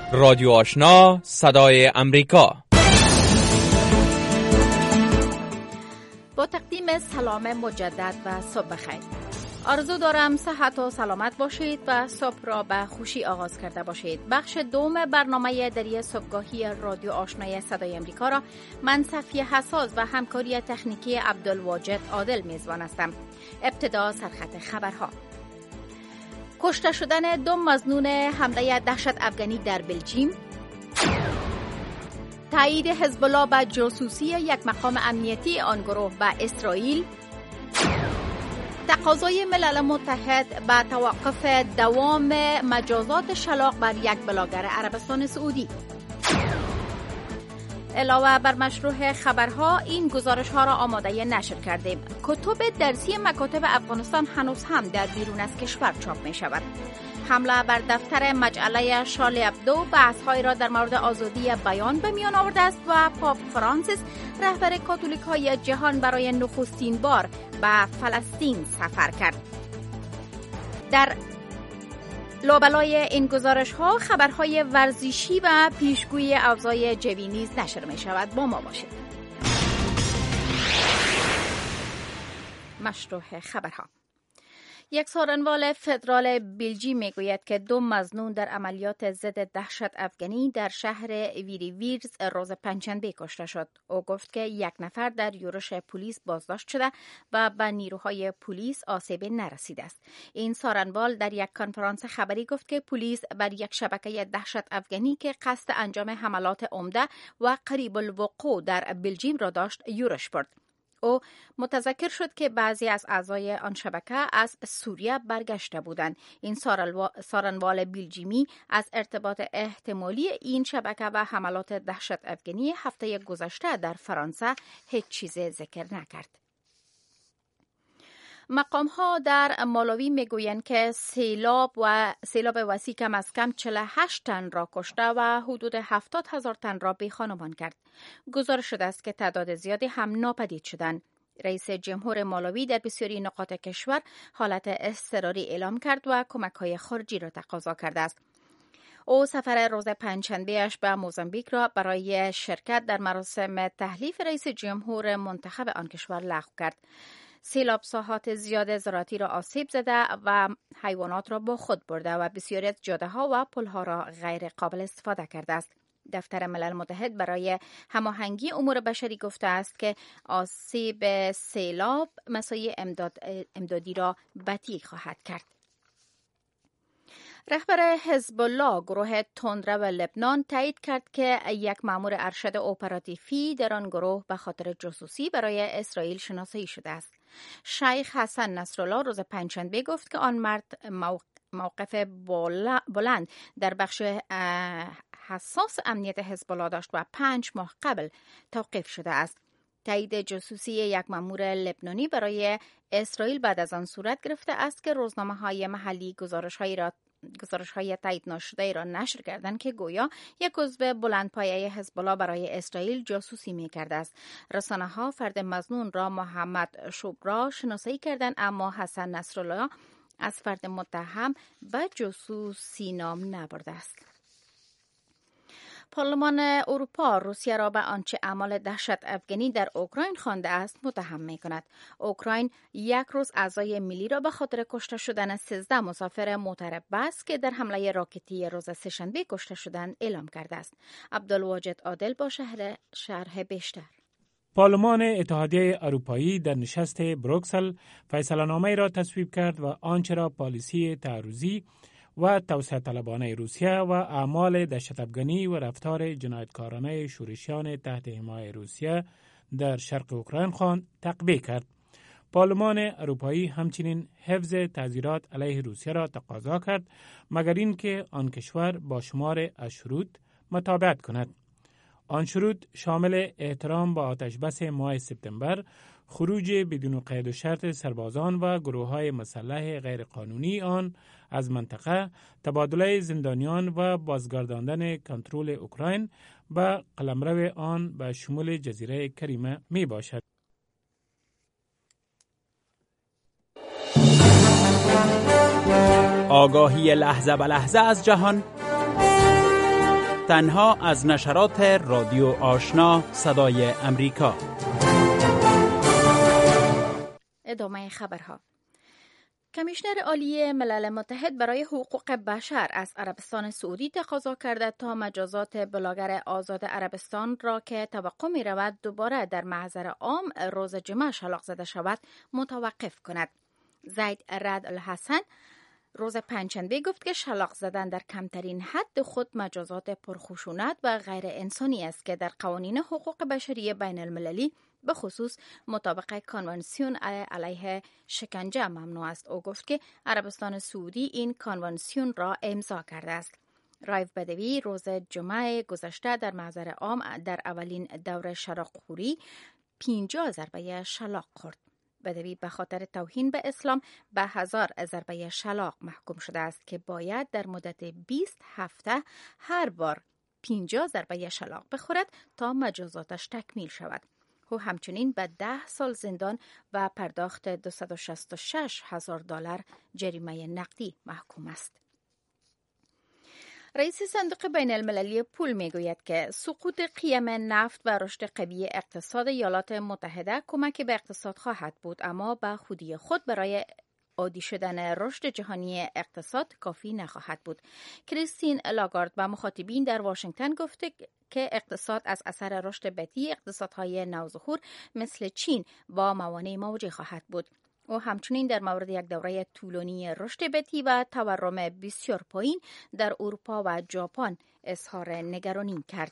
رادیو آشنا صدای امریکا. با تقدیم سلام مجدد و صبح بخیر. آرزو دارم صحت و سلامت باشید و صبح را به خوشی آغاز کرده باشید. بخش دوم برنامه دری صبحگاهی رادیو آشنای صدای امریکا را من صفیه حساس و همکاری تکنیکی عبدالواجد عادل میزبان هستم. ابتدا سرخط خبرها. کشته شدن 2 مظنون حمله دهشت افغانی در بلژیم، تایید حزب الله به جاسوسی یک مقام امنیتی آن گروه به اسرائیل، تقاضای ملل متحد به توقف دوام مجازات شلاق بر یک بلاگر عربستان سعودی. علاوه بر مشروع خبرها این گزارش ها را آماده نشر کردیم. کتب درسی مکاتب افغانستان هنوز هم در بیرون از کشور چاپ می شود. حمله بر دفتر مجله شارلی ابدو بحث‌هایی را در مورد آزادی بیان به میان آورده است و پاپ فرانسیس رهبر کاتولیک های جهان برای نخستین بار به فلسطین سفر کرد. در لابلای این گزارش ها خبرهای ورزشی و پیشگویی اوضاع جوی نیز نشر می شود. با ما باشید. مشروع خبرها. یک سخنران فدرال بلژیم میگوید که 2 مظنون در عملیات ضد دهشت افغانی در شهر ویریویرز روز پنجشنبه کشته شد. او گفت که 1 نفر در یورش پلیس بازداشت شده و به نیروهای پلیس آسیبی نرسیده است. این سخنران در یک کنفرانس خبری گفت که پلیس بر یک شبکه دهشت افغانی که قصد انجام حملات عمده و قریب الوقوع در بلژیم را داشت یورش برد. او متذکر شد که بعضی از اعضای آن شبکه از سوریه برگشته بودند. این سخنران بلژیمی از ارتباط احتمالی این شبکه و حملات دهشت افغانی هفته گذشته در فرانسه هیچ چیز ذکر نکرد. مقام‌ها در مالاوی میگویند که سیلاب وسیع کم از کم 48 تن را کشته و حدود 70,000 تن را بی‌خانمان کرد. گزارش شده است که تعداد زیادی هم ناپدید شدند. رئیس جمهور مالاوی در بسیاری نقاط کشور حالت اضطراری اعلام کرد و کمک‌های خارجی را تقاضا کرده است. او سفر روز پنجشنبه‌اش به موزامبیک را برای شرکت در مراسم تحلیف رئیس جمهور منتخب آن کشور لغو کرد. سیلاب ساحات زیاد زراعتی را آسیب زده و حیوانات را با خود برده و بسیاری از جاده‌ها و پل‌ها را غیر قابل استفاده کرده است. دفتر ملل متحد برای هماهنگی امور بشری گفته است که آسیب سیلاب مسائل امدادی را بطیء خواهد کرد. رهبر حزب الله گروه تندرو لبنان تایید کرد که یک مأمور ارشد اپراتیفی در آن گروه به خاطر جاسوسی برای اسرائیل شناسایی شده است. شیخ حسن نصرالله روز پنجشنبه گفت که آن مرد موقف بلند در بخش حساس امنیت حزب الله داشت و 5 ماه قبل توقیف شده است. تایید جاسوسی یک مأمور لبنانی برای اسرائیل بعد از آن صورت گرفته است که روزنامه‌های محلی گزارش‌های تایید ناشده را نشر کردند که گویا یک عضو بلندپایه حزب الله برای اسرائیل جاسوسی می‌کرده است. رسانه‌ها فرد مظنون را محمد شبرا شناسایی کردند، اما حسن نصرالله از فرد متهم به جاسوسی نام نبرده است. پارلمان اروپا روسیه را به آنچه اعمال دهشت افغانی در اوکراین خوانده است متهم می‌کند. اوکراین یک روز اعضای ملی را به خاطر کشته شدن 13 مسافر موتر بس که در حمله راکتی روز سه‌شنبه کشته شدند اعلام کرده است. عبدالواجد عادل با شرح بیشتر. پارلمان اتحادیه اروپایی در نشست بروکسل فیصله‌نامه‌ای را تصویب کرد و آنچه را پالیسی تعرضی و توسعه طلبانه روسیه و اعمال دهشت افغانی و رفتار جنایتکارانه شورشیان تحت حمایت روسیه در شرق اوکراین خواند تقبیح کرد. پارلمان اروپایی همچنین حفظ تعزیرات علیه روسیه را تقاضا کرد مگر اینکه آن کشور با شمار از شروط مطابقت کند. آن شروط شامل احترام به آتشبس ماه سپتامبر، خروج بدون قید و شرط سربازان و گروه‌های مسلح غیرقانونی آن از منطقه، تبادله زندانیان و بازگرداندن کنترل اوکراین به قلمرو آن به شمول جزیره کریمه می باشد. آگاهی لحظه به لحظه از جهان، تنها از نشرات رادیو آشنا صدای امریکا. ادامه خبرها. کمیشنر عالی ملل متحد برای حقوق بشر از عربستان سعودی تقاضا کرده تا مجازات بلاگر آزاد عربستان را که توقع می رود دوباره در محضر عام روز جمعه شلاق زده شود متوقف کند. زید رد الحسن روز پنجشنبه گفت که شلاق زدن در کمترین حد خود مجازات پرخشونت و غیر انسانی است که در قوانین حقوق بشری بین المللی به خصوص مطابق کنوانسیون علیه شکنجه ممنوع است. او گفت که عربستان سعودی این کنوانسیون را امضا کرده است. رایف بدوی روز جمعه گذشته در محضر عام در اولین دور شلاق‌خوری 50 ضربه شلاق خورد. بدوی به خاطر توهین به اسلام به 1000 ضربه شلاق محکوم شده است که باید در مدت 20 هفته هر بار 50 ضربه شلاق بخورد تا مجازاتش تکمیل شود. او همچنین به 10 سال زندان و پرداخت $266,000 جریمه نقدی محکوم است. رئیس صندوق بین المللی پول میگوید که سقوط قیم نفت و رشد قوی اقتصاد ایالات متحده کمک به اقتصاد خواهد بود، اما به خودی خود برای عادی شدن رشد جهانی اقتصاد کافی نخواهد بود. کریستین لاگارد با مخاطبین در واشنگتن گفته که اقتصاد از اثر رشد بطیء اقتصادهای نوظهور مثل چین با موانع مواجه خواهد بود. او همچنین در مورد یک دوره طولانی رشد بطیء و تورم بسیار پایین در اروپا و ژاپن اظهار نگرانی کرد.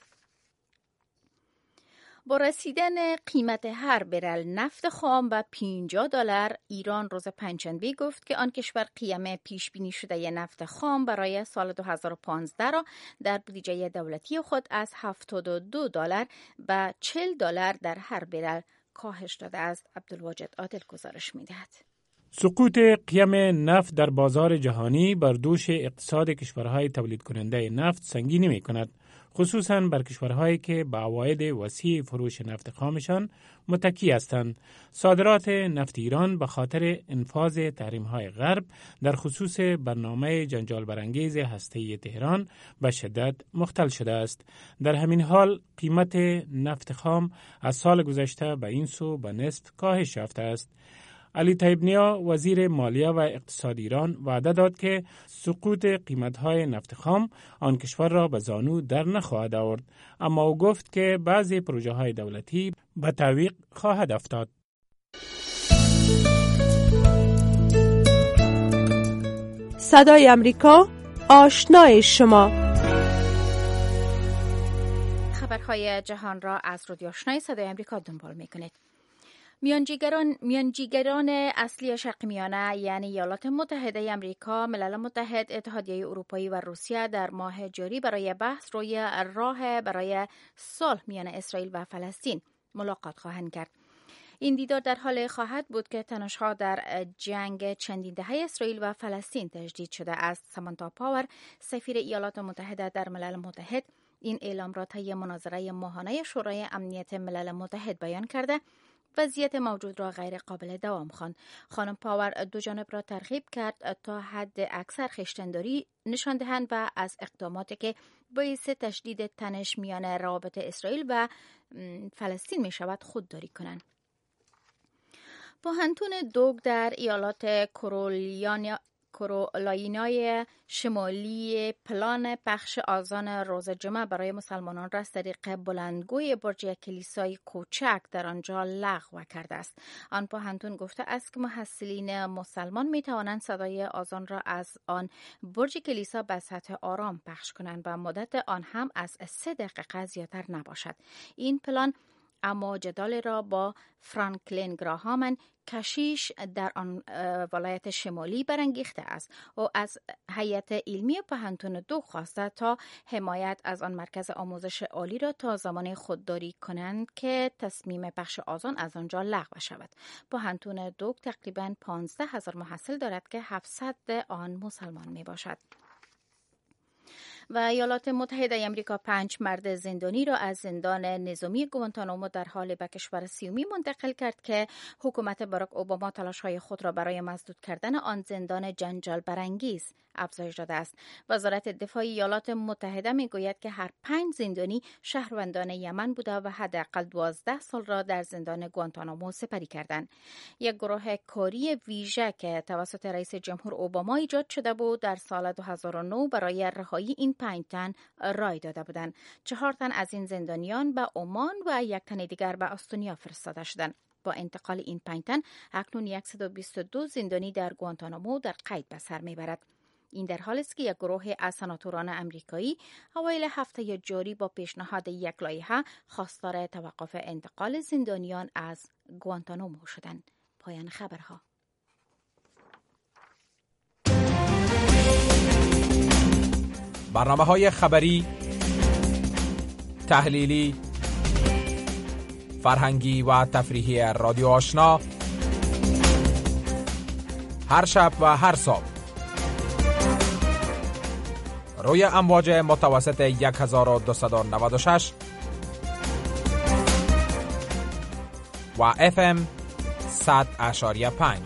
با رسیدن قیمت هر برل نفت خام به $50، ایران روز پنجشنبه گفت که آن کشور قیم پیش بینی شده نفت خام برای سال 2015 را در بودجه دولتی خود از $72 به $40 در هر برل کاهش داده است. عبدالواجد عادل گزارش می‌دهد. سقوط قیم نفت در بازار جهانی بر دوش اقتصاد کشورهای تولید کننده نفت سنگینی می کند، خصوصاً بر کشورهایی که به عواید وسیع فروش نفت خامشان متکی هستند. صادرات نفت ایران به خاطر انفاذ تحریم‌های غرب در خصوص برنامه جنجال برانگیز هسته‌ای تهران به شدت مختل شده است. در همین حال قیمت نفت خام از سال گذشته به این سو به نصف کاهش یافته است. علی طیب نیا وزیر مالیه و اقتصاد ایران وعده داد که سقوط قیمت‌های نفت خام آن کشور را به زانو در نخواهد آورد، اما او گفت که بعضی پروژه‌های دولتی به تعویق خواهد افتاد. صدای امریکا، آشنای شما. خبرهای جهان را از رادیو آشنای صدای امریکا دنبال می‌کنید. میانجیگران اصلی شرق میانه یعنی ایالات متحده امریکا، ملل متحد، اتحادیه اروپایی و روسیه در ماه جاری برای بحث روی راه برای صلح میان اسرائیل و فلسطین ملاقات خواهند کرد. این دیدار در حال خواهد بود که تنش‌ها در جنگ چندین دهه اسرائیل و فلسطین تجدید شده است. سامانتا پاور، سفیر ایالات متحده در ملل متحد، این اعلام را طی مناظره ماهانه شورای امنیت ملل متحد بیان کرده وضعیت موجود را غیر قابل دوام خواند. خانم پاور دو جانب را ترغیب کرد تا حد اکثر خویشتن‌داری نشان دهند و از اقداماتی که باعث تشدید تنش میان روابط اسرائیل و فلسطین می شود خودداری کنند. پوهنتون دوگ در ایالات کارولینای شمالی پلان پخش آذان روز جمعه برای مسلمانان را از طریق بلندگوی برج کلیسای کوچک در آنجا لغو کرده است. آن پوهنتون گفته است که محصلین مسلمان می توانند صدای آذان را از آن برج کلیسا به سطح آرام پخش کنند و مدت آن هم از 3 دقیقه زیادتر نباشد. این پلان اما جدال را با فرانکلین گراهام، کشیش در آن ولایت شمالی برانگیخته است. او از هیئت علمی پوهنتون دوگ خواسته تا حمایت از آن مرکز آموزش عالی را تا زمان خودداری کنند که تصمیم بخش آذان از آنجا لغو شود. پوهنتون دوگ تقریباً 15,000 محصل دارد که 700 آن مسلمان می باشد. و ایالات متحده آمریکا 5 مرد زندانی را از زندان نظامی گوانتانامو در حال به کشور سیومی منتقل کرد که حکومت باراک اوباما تلاش‌های خود را برای مسدود کردن آن زندان جنجال برانگیز افزایش داده است. وزارت دفاع ایالات متحده میگوید که هر 5 زندانی شهروندان یمن بوده و حداقل 12 سال را در زندان گوانتانامو سپری کردند. یک گروه کاری ویژه که توسط رئیس جمهور اوباما ایجاد شده بود در سال 2009 برای رهایی این 5 تن رای داده بودند. 4 تن از این زندانیان به عمان و 1 تن دیگر به استونیا فرستاده شدند. با انتقال این 5 تن اکنون 122 زندانی در گوانتانامو در قید به سر میبرد. این در حالی است که یک گروه از سناتوران امریکایی اوایل هفته جاری با پیشنهاد یک لایحه خواستار توقف انتقال زندانیان از گوانتانامو شدند. پایان خبرها. برنامه‌های خبری، تحلیلی، فرهنگی و تفریحی رادیو آشنا هر شب و هر صبح روی امواج متوسط 1296 و FM 100.5.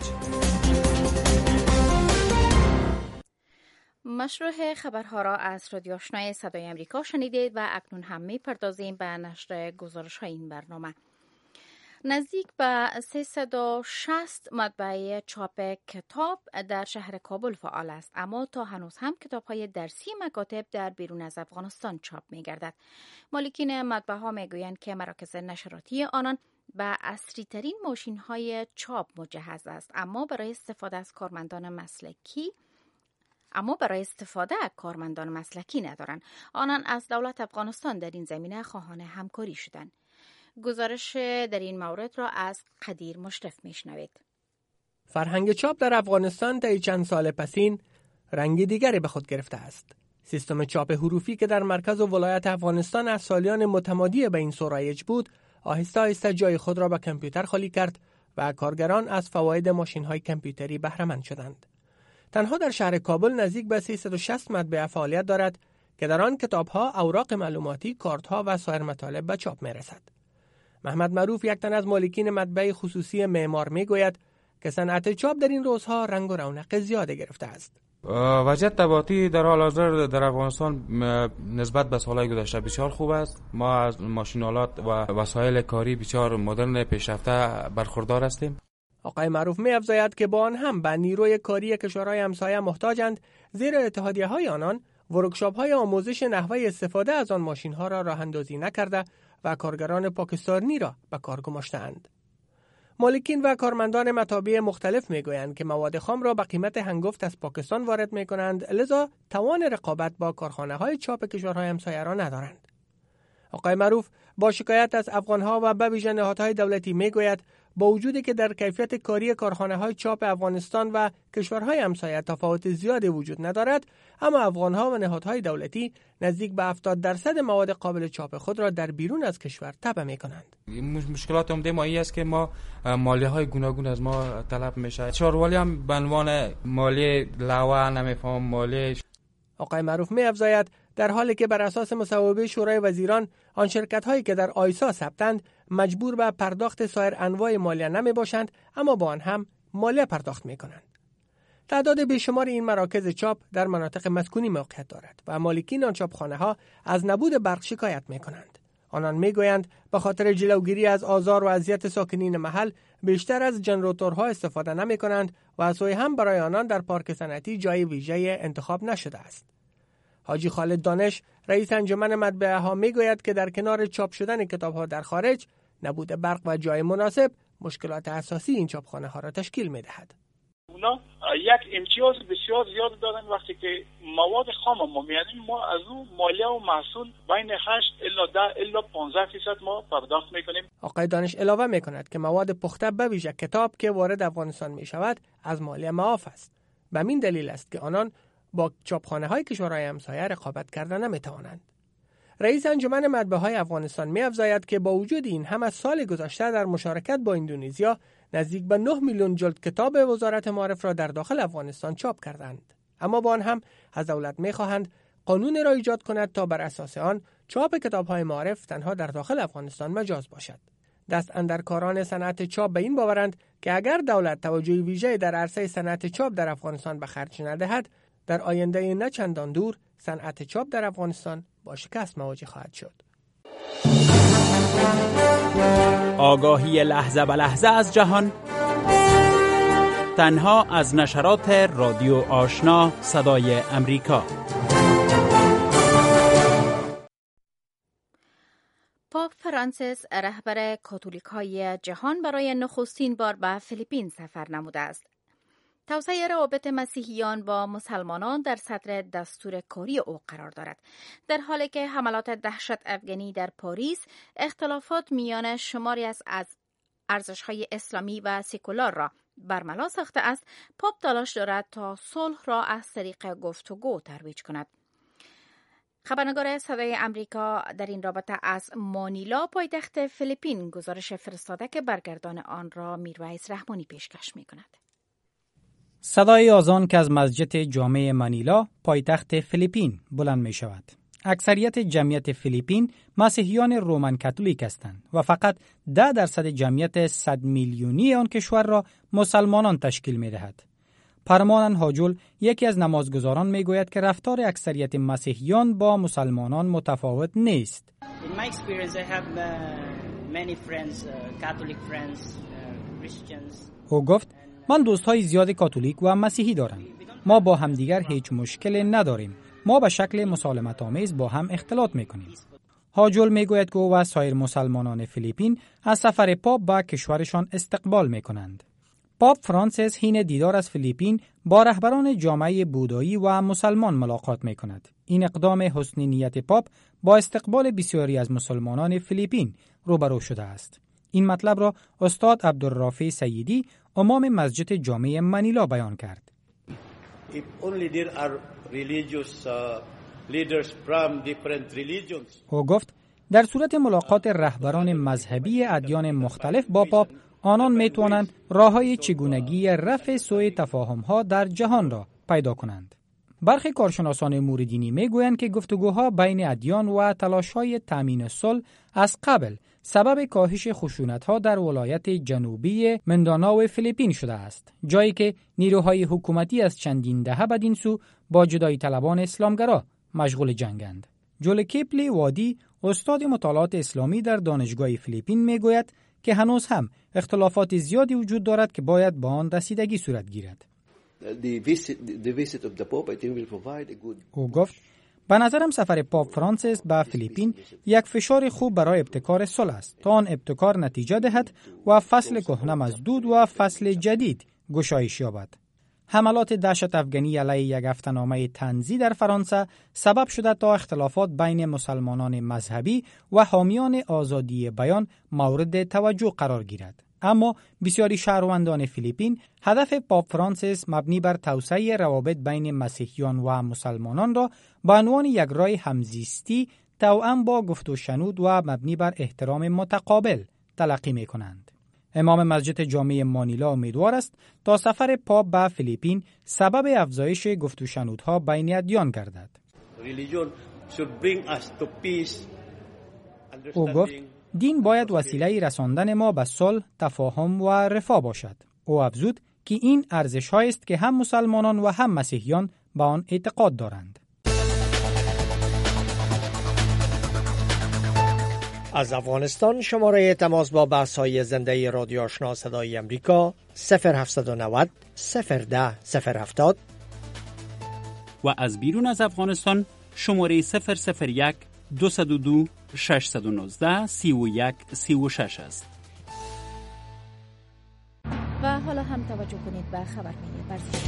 مشروع خبرها را از رادیو آشنای صدای امریکا شنیدید و اکنون هم می‌پردازیم به نشر گزارش‌های این برنامه. نزدیک به 360 مطبعه چاپ کتاب در شهر کابل فعال است، اما تا هنوز هم کتاب‌های درسی مکاتب در بیرون از افغانستان چاپ می‌گردد. مالکین مطبعه ها می‌گویند که مراکز نشراتی آنان به عصری‌ترین ماشین‌های چاپ مجهز است، اما برای استفاده کارمندان مسلکی ندارند. آنان از دولت افغانستان در این زمینه خواهان همکاری شدند. گزارش در این مورد را از قدیر مشرف میشنوید. فرهنگ چاپ در افغانستان طی چند سال پسین رنگ دیگری به خود گرفته است. سیستم چاپ حروفی که در مرکز و ولایت افغانستان از سالیان متمادی به این سو رایج بود، آهسته آهسته جای خود را به کامپیوتر خالی کرد و کارگران از فواید ماشین‌های کامپیوتری بهره مند شدند. تنها در شهر کابل نزدیک به 360 مطبعه فعالیت دارد که در آن کتاب‌ها، اوراق معلوماتی، کارت‌ها و سایر مطالب به چاپ می‌رسد. محمد معروف، یک تن از مالکین مطبعه خصوصی معمار، میگوید که صنعت چاپ در این روزها رنگ و رونق زیاده گرفته است. وضعیت طباعتی در حال حاضر در افغانستان نسبت به سالهای گذشته بسیار خوب است. ما از ماشین‌آلات و وسایل کاری بسیار مدرن پیشرفته برخوردار هستیم. آقای معروف می‌افزاید که با آن هم به نیروی کاری کشورهای همسایه محتاجند، زیرا اتحادیه‌های آنان ورکشاپ‌های آموزش نحوه استفاده از آن ماشین‌ها را راه‌اندازی نکرده و کارگران پاکستانی را به کار گماشته‌اند. مالکین و کارمندان مطابع مختلف میگویند که مواد خام را به قیمت هنگفت از پاکستان وارد می‌کنند، لذا توان رقابت با کارخانه‌های چاپ کشورهای همسایه را ندارند. آقای معروف با شکایت از افغان‌ها و به ویژه نهادهای دولتی میگوید با وجودی که در کیفیت کاری کارخانه‌های چاپ افغانستان و کشورهای همسایه تفاوت زیادی وجود ندارد، اما افغان‌ها و نهادهای دولتی نزدیک به 70% مواد قابل چاپ خود را در بیرون از کشور طبع می‌کنند. مشکلات عمده ما این است که ما مالیه‌های گوناگون از ما طلب میشه. شهروالی هم به عنوان مالیه لوا نمیفهم مالیه. آقای معروف می‌افزاید در حالی که بر اساس مصوبه شورای وزیران آن شرکت‌هایی که در آیسا ثبتند مجبور به پرداخت سایر انواع مالیه نمی‌باشند، اما با آن هم مالیه پرداخت می‌کنند. تعداد بیشمار این مراکز چاپ در مناطق مسکونی موقعیت دارد و مالکین آن چاپخانه‌ها از نبود برق شکایت می‌کنند. آنان می‌گویند به خاطر جلوگیری از آزار و اذیت ساکنین محل بیشتر از ژنراتورها استفاده نمی‌کنند و از سوی هم برای آنان در پارک صنعتی جای ویژه انتخاب نشده است. حاجی خالد دانش، رئیس انجمن مطبعه ها، میگوید که در کنار چاپ شدن کتاب ها در خارج، نبود برق و جای مناسب مشکلات اساسی این چاپخانه ها را تشکیل می‌دهد. اونا یک امتیاز بسیار زیاد دارن. وقتی که مواد خام ما میاریم، ما از اون مالیه و محصول بین 8 الی 10 الی 15% ما پرداخت میکنیم. آقای دانش علاوه میکند که مواد پخته به ویژه کتاب که وارد افغانستان میشود از مالیه معاف است. به همین دلیل است که آنان با چاپخانه‌های کشورهای همسایه رقابت کردن نمی‌توانند. رئیس انجمن مطبعه‌های افغانستان می‌افزاید که با وجود این هم از سال گذشته در مشارکت با اندونزیا نزدیک به 9 میلیون جلد کتاب وزارت معارف را در داخل افغانستان چاپ کردند. اما با آن هم از دولت می‌خواهند قانون را ایجاد کند تا بر اساس آن چاپ کتاب‌های معارف تنها در داخل افغانستان مجاز باشد. دست اندرکاران صنعت چاپ به این باورند که اگر دولت توجه ویژه‌ای در عرصه صنعت چاپ در افغانستان به خرج ندهد، در آینده نه چندان دور صنعت چاپ در افغانستان با شکست مواجه خواهد شد. آگاهی لحظه به لحظه از جهان تنها از نشرات رادیو آشنا صدای امریکا. پاپ فرانسیس رهبر کاتولیک‌های جهان برای نخستین بار به فیلیپین سفر نموده است. توسعه روابط مسیحیان با مسلمانان در صدر دستور کاری او قرار دارد، در حالی که حملات دهشت افغانی در پاریس اختلافات میان شماری از ارزش‌های اسلامی و سکولار را برملا ساخته است. پاپ تلاش دارد تا صلح را از طریق گفتگو ترویج کند. خبرنگار صدای امریکا در این رابطه از مانیلا پایتخت فیلیپین گزارش فرستاده که برگردان آن را میرویس رحمانی پیشکش می‌کند. صدای آذان که از مسجد جامع مانیلا پایتخت فیلیپین بلند می شود. اکثریت جمعیت فیلیپین مسیحیان رومن کاتولیک هستند و فقط 10% جمعیت 100 میلیونی آن کشور را مسلمانان تشکیل می دهد. پرمانن هاجول یکی از نمازگزاران می گوید که رفتار اکثریت مسیحیان با مسلمانان متفاوت نیست. In my experience I have many friends, Catholic friends, Christians. او گفت من دوستای زیاد کاتولیک و مسیحی دارم. ما با همدیگر هیچ مشکلی نداریم. ما به شکل مسالمت آمیز با هم اختلاط میکنیم. هاجول میگوید که او و سایر مسلمانان فیلیپین از سفر پاپ به کشورشان استقبال میکنند. پاپ فرانسیس حین دیدار از فیلیپین با رهبران جامعه بودایی و مسلمان ملاقات میکند. این اقدام حسن نیت پاپ با استقبال بسیاری از مسلمانان فیلیپین روبرو شده است. این مطلب را استاد عبدالرافع سیدی امام مسجد جامع مانیلا بیان کرد. او گفت در صورت ملاقات رهبران مذهبی ادیان مختلف با پاپ، آنان میتوانند راههای چگونگی رفع سوء تفاهم‌ها در جهان را پیدا کنند. برخی کارشناسان امور دینی میگویند که گفتگوها بین ادیان و تلاش‌های تامین صلح از قبل سبب کاهش خشونت‌ها در ولایت جنوبی منداناو فیلیپین شده است، جایی که نیروهای حکومتی از چندین دهه بدین سو با جدایی طلبان اسلامگرا مشغول جنگند. جول کیپلی وادی، استاد مطالعات اسلامی در دانشگاه فیلیپین میگوید که هنوز هم اختلافات زیادی وجود دارد که باید با آن رسیدگی صورت گیرد. او گفت به نظرم سفر پاپ فرانسیس به فیلیپین یک فشار خوب برای ابتکار صلح است تا آن ابتکار نتیجه دهد و فصل کهنه مسدود و فصل جدید گشایش یابد. حملات دهشت افغانی علیه یک هفته‌نامه طنزی در فرانسه سبب شده تا اختلافات بین مسلمانان مذهبی و حامیان آزادی بیان مورد توجه قرار گیرد. اما بسیاری شهروندان فیلیپین هدف پاپ فرانسیس مبنی بر توسعه روابط بین مسیحیان و مسلمانان را به عنوان یک راه همزیستی توأم با گفت و شنود و مبنی بر احترام متقابل تلقی می کنند. امام مسجد جامع مانیلا امیدوار است تا سفر پاپ به فیلیپین سبب افزایش گفت و شنودها بین ادیان گردد. او گفت دین باید وسیله رساندن ما به صلح، تفاهم و رفاه باشد. او افزود که این ارزش‌هایی است که هم مسلمانان و هم مسیحیان به آن اعتقاد دارند. از افغانستان شماره تماس با بحث‌های زنده رادیو آشنا صدای امریکا 0790 010 070 و از بیرون از افغانستان شماره 001 222 619 31 36 است. و حالا هم توجه کنید به خبرهای ورزشی.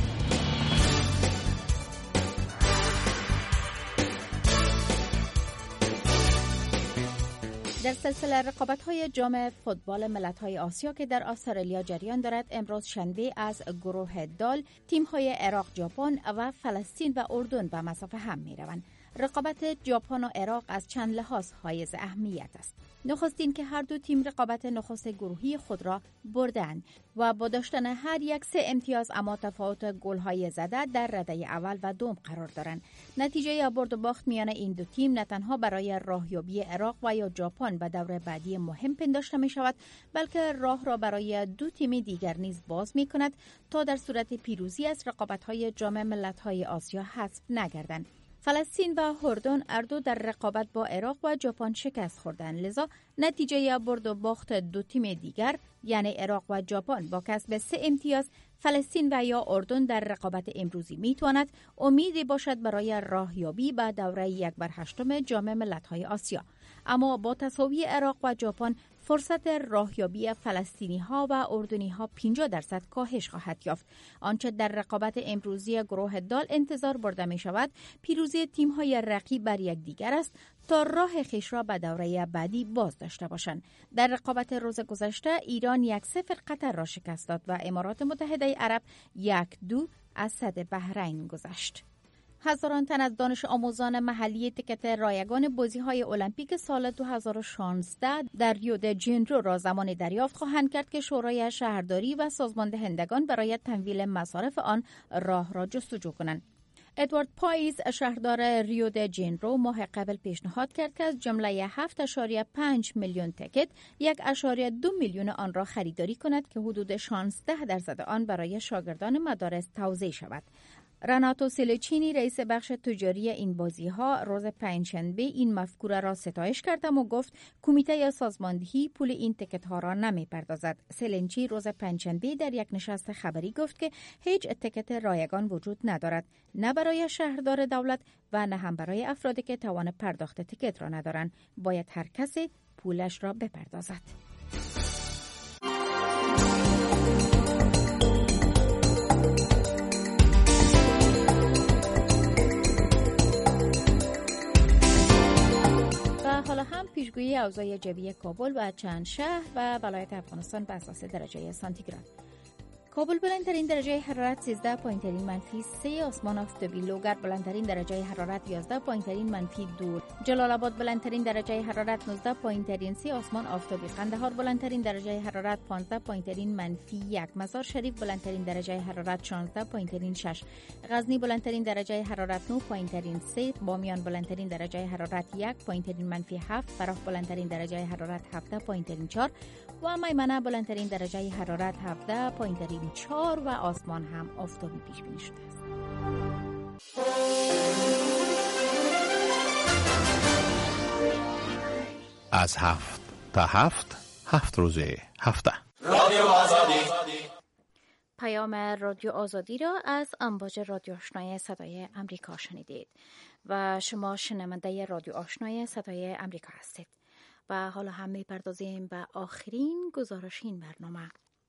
در سلسله رقابت‌های جام فوتبال ملت‌های آسیا که در استرالیا جریان دارد، امروز شنبه از گروه دال تیم‌های عراق، ژاپن و فلسطین و اردن به مسافه هم می‌روند. رقابت ژاپن و عراق از چند لحاظ حایز اهمیت است. نخستین که هر دو تیم رقابت نخست گروهی خود را بردند و با داشتن هر یک 3 امتیاز اما تفاوت گل‌های زده در رده اول و دوم قرار دارند. نتیجه یا برد و باخت میان این دو تیم نه تنها برای راهیابی عراق و یا ژاپن به دور بعدی مهم پنداشته می شود، بلکه راه را برای دو تیم دیگر نیز باز می کند تا در صورت پیروزی از رقابت‌های جام ملت‌های آسیا حذف نگردند. فلسطین و اردن هر دو در رقابت با عراق و ژاپن شکست خوردند، لذا نتیجه برد و باخت دو تیم دیگر یعنی عراق و ژاپن با کسب 3 امتیاز فلسطین و یا اردن در رقابت امروزی میتواند امیدی باشد برای راهیابی به دوره 1/8 جام ملت‌های آسیا. اما با تساوی عراق و ژاپن فرصت راهیابی فلسطینی ها و اردنی ها 50% کاهش خواهد یافت. آنچه در رقابت امروزی گروه دال انتظار برده می شود پیروزی تیم های رقیب بر یکدیگر است تا راه خویش را به دوره بعدی باز داشته باشند. در رقابت روز گذشته ایران 1-0 قطر را شکست داد و امارات متحده عرب 1-2 از صد بحرین گذشت. هزاران تن از دانش آموزان محلی تکت رایگان بازی‌های المپیک سال 2016 در ریو د ژانیرو را زمانی دریافت خواهند کرد که شورای شهرداری و سازمان دهندگان برای تمویل مصارف آن راه را جستجو کنند. ادوارد پایز شهردار ریو د ژانیرو ماه قبل پیشنهاد کرد که از جمله 7.5 میلیون تکت 1.2 میلیون آن را خریداری کند که حدود 16% آن برای شاگردان مدارس توزیع شود. رناتو سیلچینی رئیس بخش تجاری این بازی‌ها روز پنجشنبه این مفکوره را ستایش کرد و گفت کمیته یا سازماندهی پول این تکت‌ها را نمی‌پردازد. سیلچینی روز پنجشنبه در یک نشست خبری گفت که هیچ تکت رایگان وجود ندارد، نه برای شهردار دولت و نه هم برای افرادی که توان پرداخت تکت را ندارند. باید هر کسی پولش را بپردازد. حالا هم پیشگویی اوضاع جوی کابل و چند شهر و ولایت افغانستان به اساس درجه سانتیگراد. کابل بلندترین درجه حرارت 13 پایین ترین منفی 3 آسمان آفتابی. لوگر بلندترین درجه حرارت 11 پایین ترین منفی 2. جلال آباد بلندترین درجه حرارت 19 پایین ترین 3 آسمان آفتابی. قندهار بلندترین درجه حرارت 15 پایین ترین منفی 1. مزار شریف بلندترین درجه حرارت 16 پایین ترین 6. غزنی بلندترین درجه حرارت 9 پایین ترین 3. بامیان بلندترین درجه حرارت 1 پایین ترین منفی 7. فراه بلندترین درجه حرارت 17 پایین ترین 4 و میمنه بلندترین درجه حرارت 17 پایین ترین 4 و آسمان هم آفتابی پیش بینی شده است. از 7 تا 7 روز هفته رادیو آزادی. پیام رادیو آزادی را از امواج رادیو آشنای صدای امریکا شنیدید و شما شنونده رادیو آشنای صدای امریکا هستید. و حالا هم می‌پردازیم به آخرین گزارش این برنامه.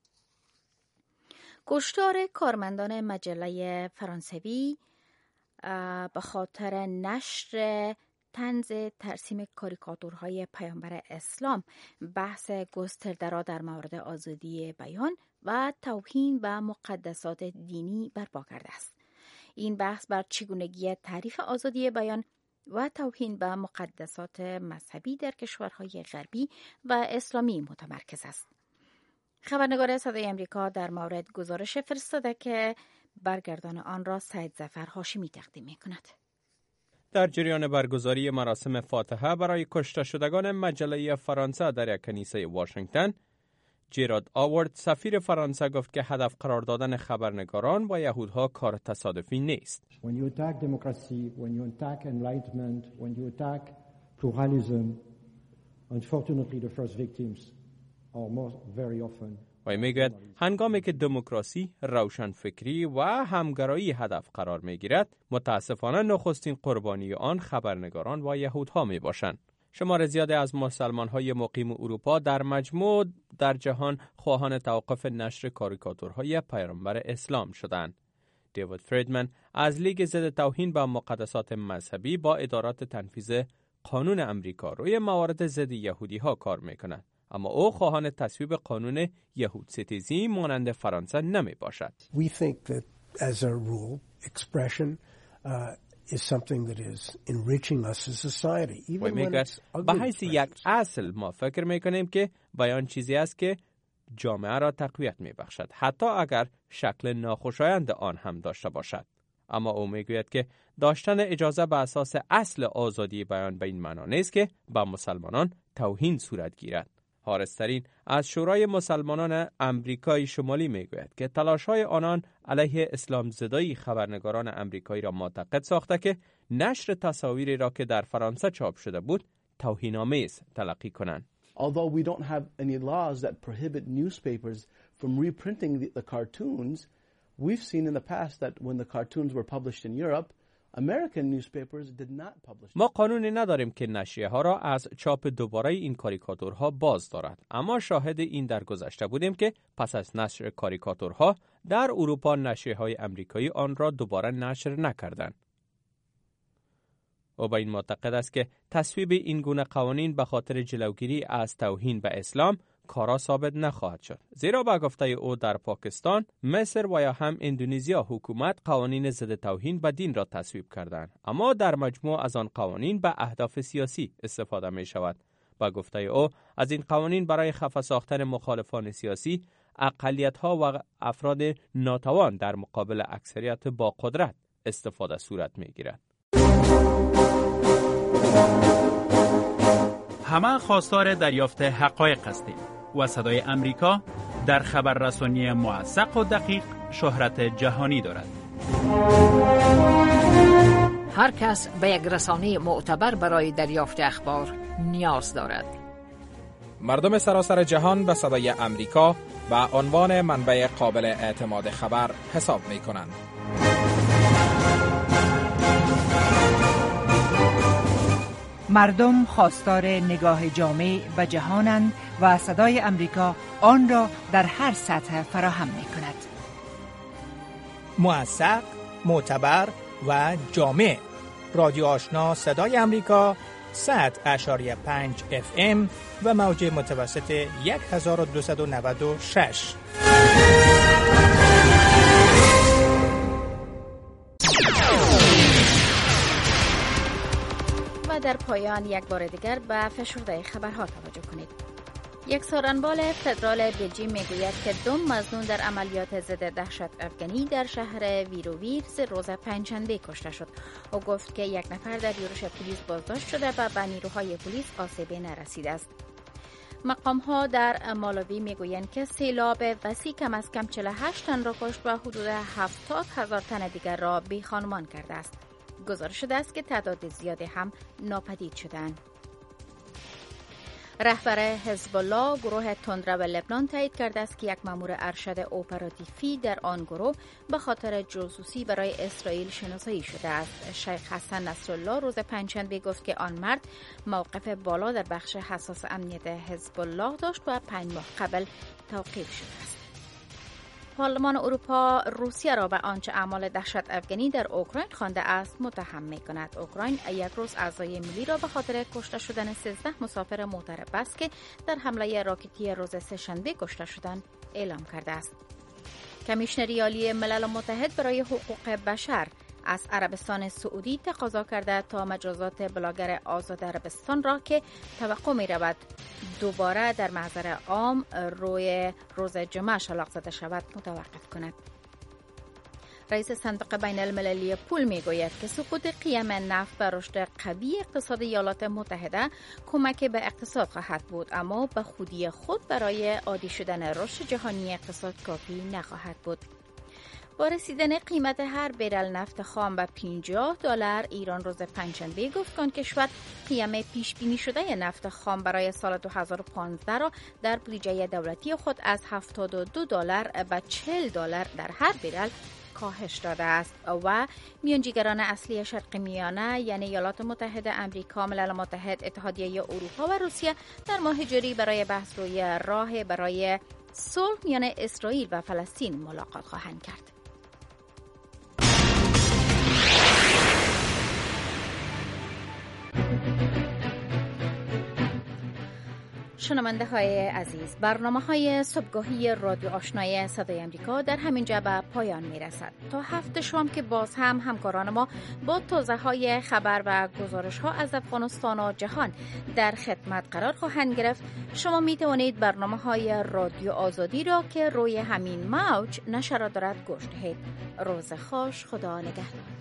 کشتار کارمندان مجله فرانسوی به خاطر نشر طنز ترسیم کاریکاتورهای پیامبر اسلام بحث گسترده را در مورد آزادی بیان و توهین به مقدسات دینی برپا کرده است. این بحث بر چگونگی تعریف آزادی بیان و توهین به مقدسات مذهبی در کشورهای غربی و اسلامی متمرکز است. خبرنگار صدای امریکا در مورد گزارش فرستاده که برگردان آن را سید ظفر هاشمی تقدیم می‌کند. در جریان برگزاری مراسم فاتحه برای کشته شدگان مجله فرانسه در یک کنیسه واشنگتن، جرارد آوارد سفیر فرانسه گفت که هدف قرار دادن خبرنگاران و یهودها کار تصادفی نیست. When you attack democracy, when you attack enlightenment, when you attack pluralism, unfortunately the first victims are very often. و میگوید هنگامی که دموکراسی، روشنفکری و همگرایی هدف قرار میگیرد، متاسفانه نخستین قربانی آن خبرنگاران و یهودها می باشند. شمار زیادی از مسلمان‌های مقیم اروپا در مجموع در جهان خواهان توقف نشر کاریکاتورهای پیامبر اسلام شدند. دیوید فریدمن از لیگ ضد توهین به مقدسات مذهبی با ادارات تنفیذ قانون امریکا روی موارد ضد یهودی‌ها کار می‌کند. اما او خواهان تصویب قانون یهود ستیزی مانند فرانسه نمی باشد. We think that as a rule, expression is something that is enriching us as a society. Even when it's به حیث یک اصل ما فکر میکنیم که بیان چیزی است که جامعه را تقویت میبخشد، حتی اگر شکل ناخوشایند آن هم داشته باشد. اما او میگوید که داشتن اجازه به اساس اصل آزادی بیان به این معنا نیست که به مسلمانان توهین صورت گیرد. هارسترین از شورای مسلمانان امریکای شمالی میگوید که تلاش‌های آنان علیه اسلام زدایی خبرنگاران امریکایی را معتقد ساخته که نشر تصاویری را که در فرانسه چاپ شده بود توهین‌آمیز تلقی کنند. Although we don't have any laws that prohibit newspapers from reprinting the cartoons, we've seen in the past that when the cartoons were published in Europe, American newspapers did not publish. ما قانونی نداریم که نشریه ها را از چاپ دوباره این کاریکاتورها باز دارد، اما شاهد این در گذشته بودیم که پس از نشر کاریکاتورها در اروپا نشریه های امریکایی آن را دوباره نشر نکردند. او به این معتقد است که تصویب این گونه قوانین به خاطر جلوگیری از توهین به اسلام کارا ثابت نخواهد شد، زیرا به گفته او در پاکستان، مصر و یا هم اندونزیا حکومت قوانین ضد توهین به دین را تصویب کردند، اما در مجموع از آن قوانین به اهداف سیاسی استفاده می شود. به گفته او از این قوانین برای خفه ساختن مخالفان سیاسی، اقلیت‌ها و افراد ناتوان در مقابل اکثریت با قدرت استفاده صورت می گیرد. همه خواستار دریافت حقایق هستیم و صدای امریکا در خبررسانی موثق و دقیق شهرت جهانی دارد. هر کس به یک رسانه معتبر برای دریافت اخبار نیاز دارد. مردم سراسر جهان به صدای امریکا و عنوان منبع قابل اعتماد خبر حساب می کنند. مردم خواستار نگاه جامع به جهانند و صدای امریکا آن را در هر سطح فراهم می کند. موثق، معتبر و جامع. رادیو آشنا صدای امریکا 100.5 FM و موج متوسط 1296. در پایان یک بار دیگر به فشرده خبرها توجه کنید. یک سارنبال فدرال بلژیم میگوید که 2 مظنون در عملیات ضد دهشت افغانی در شهر ویروویرز روز پنجشنبه کشته شد. او گفت که یک نفر در یورش پلیس بازداشت شده و به نیروهای پلیس آسیبی نرسیده است. مقام‌ها در مالاوی میگویند که سیلاب وسیع کم از کم 48 تن را کشت و حدود 70,000 تن دیگر را بی‌خانمان کرده است. گزارش شده است که تعداد زیادی هم ناپدید شدند. رهبر حزب الله گروه تندرو لبنان تایید کرده است که یک مأمور ارشد اپراتیفی در آن گروه به خاطر جاسوسی برای اسرائیل شناسایی شده است. شیخ حسن نصرالله روز پنجشنبه گفت که آن مرد موقف بالا در بخش حساس امنیت حزب الله داشت و 5 ماه قبل توقیف شده است. پارلمان اروپا روسیه را به آنچه اعمال دهشت افغانی در اوکراین خوانده است متهم می‌کند. اوکراین یک روز اعضای ملی را به خاطر کشته شدن 13 مسافر موتر بس که در حمله راکتی روز سه‌شنبه کشته شدند اعلام کرده است. کمیشنری عالی ملل متحد برای حقوق بشر از عربستان سعودی تقاضا کرده تا مجازات بلاگر آزاد عربستان را که توقع می رود دوباره در محضر عام روی روز جمعه شلاق زده شود متوقف کند. رئیس صندوق بین المللی پول می گوید که سقوط قیم نفت و رشد قوی اقتصاد ایالات متحده کمک به اقتصاد خواهد بود، اما به خودی خود برای عادی شدن رشد جهانی اقتصاد کافی نخواهد بود. با رسیدن قیمت هر برل نفت خام به $50، ایران روز پنجشنبه گفت که آن کشور قیم پیش بینی شده نفت خام برای سال 2015 را در بودجه دولتی خود از $72 به $40 در هر برل کاهش داده است و میانجیگران اصلی شرق میانه یعنی ایالات متحده آمریکا، ملل متحد، اتحادیه اروپا و روسیه در ماه جوری برای بحث روی راه برای صلح میان اسرائیل و فلسطین ملاقات خواهند کرد. شنونده های عزیز، برنامه های صبحگاهی رادیو آشنای صدای امریکا در همین جا به پایان می رسد. تا هفته شام که باز هم همکاران ما با توضیح های خبر و گزارش ها از افغانستان و جهان در خدمت قرار خواهند گرفت، شما می توانید برنامه های رادیو آزادی را که روی همین موج نشر دارد گوش دهید. روز خوش، خدا نگهدار.